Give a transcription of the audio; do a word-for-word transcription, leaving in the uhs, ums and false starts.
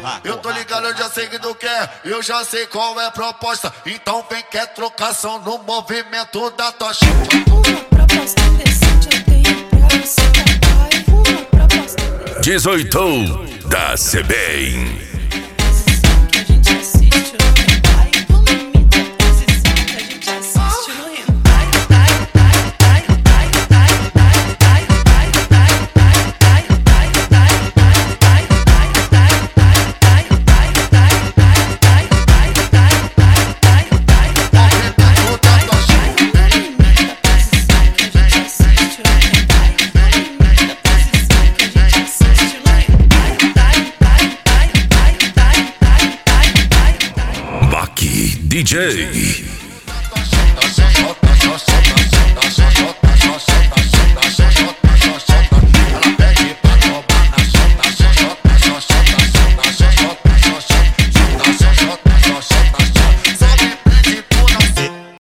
Eu tô ligado, eu já sei que tu quer, eu já sei qual é a proposta. Então vem que é trocação no movimento da tocha. Uma proposta indecente eu tenho pra você, papai. Uma proposta indecente. dezoito da Sebem. Posição que a gente assiste no hentai. Tu limita a posição que a gente assiste no hentai. D J. Ela pede pra tomar na xota, xota, xota, xota, xota, xota.